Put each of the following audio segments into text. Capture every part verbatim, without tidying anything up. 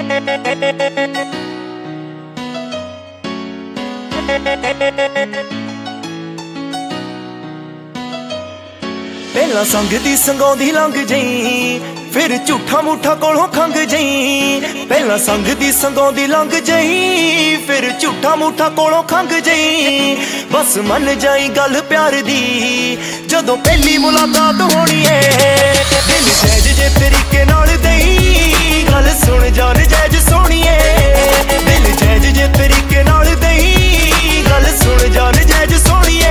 पहला संग दी संगौंदी लंघ जई, फिर झूठा मूठा कोलों खंघ जई। पहला संग दी संगौंदी लंघ जई, फिर झूठा मूठा कोलों खंघ जई। बस मन जाई गल प्यार दी, जदों पहली मुलाकात होनी है। दिल जैज जे तरीके नाल दई, गल सुन जान जैज सोहणीए। दिल जैज जे तरीके नाल दई, गल सुन जान जैज सोहणीए।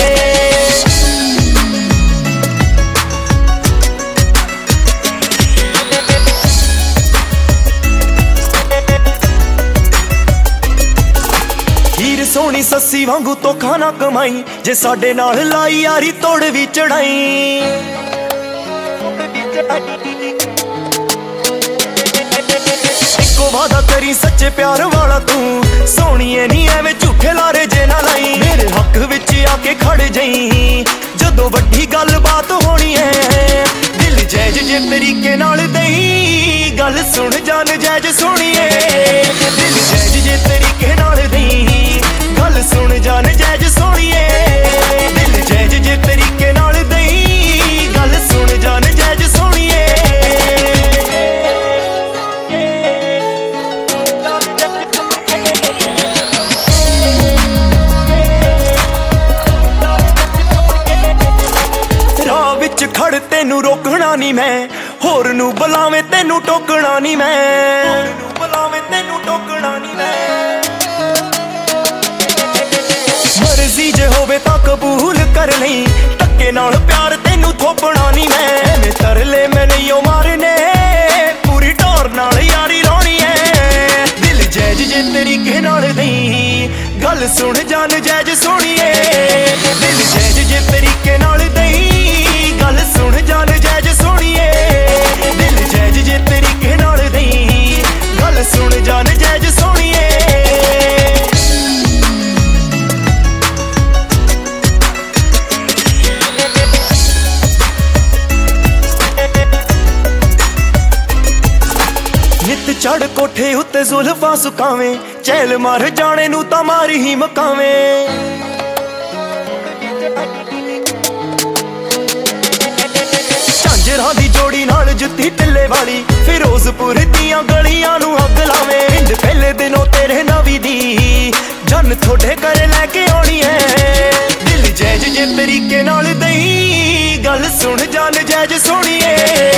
सोनी सस्सी वांगू तो खाना कमाई, जे साडे नाल लाई यारी तोड़ भी चढ़ाई। इको वादा करी सच्चे प्यार वाला तू, सोहणीए नी एवें झूठे लारे जे ना लाई। मेरे हक विच आके खड़ जाई, जदों वड्डी गल बात होनी है। दिल जैज जे तरीके नाल दई, गल सुन जान जैज सोहणीए। दिल जैज जे तरीके नाल दई, गल सुन जान जैज सोहणीए। दिल जैज जे तरीके नाल दई, गल सुन जान जैज सोहणीए। राह विच खड़ तेनू रोकना नी मैं, होर नू बुलावे तेनू टोकना नी मैं। बुलावे तेनू टोकना नी मैं। मर्जी जे होवे तां कबूल कर लई, धक्के नाल प्यार तेनू थोपना नी मैं। मैं तरले मैं नहीं मारने, पूरी टोर नाल यारी लाउणी है। दिल जैज जे तरीके नाल दई, गल सुन जान जैज सोहणीए। दिल जैज जे तरीके नाल दई, गल सुन जान जैज सोहणीए। दिल जैज जे तरीके नाल दई, गल सुन जान जैज सोहणीए। चढ़ कोठे उत्ते जुल्फां सुकावें, चैल मार जाने नू तां मारी ही मकावें। झांजरां दी जोड़ी नाल जुत्ती टिल्ले वाली, फिरोजपुर दियां गलियां नू अग लावें। पिंड पहले दिनों तेरे नवी दी, जन थोड़े घर लैके आउणी है। दिल जैज जे तरीके नाल दई, गल सुन जान जैज सोहणीए।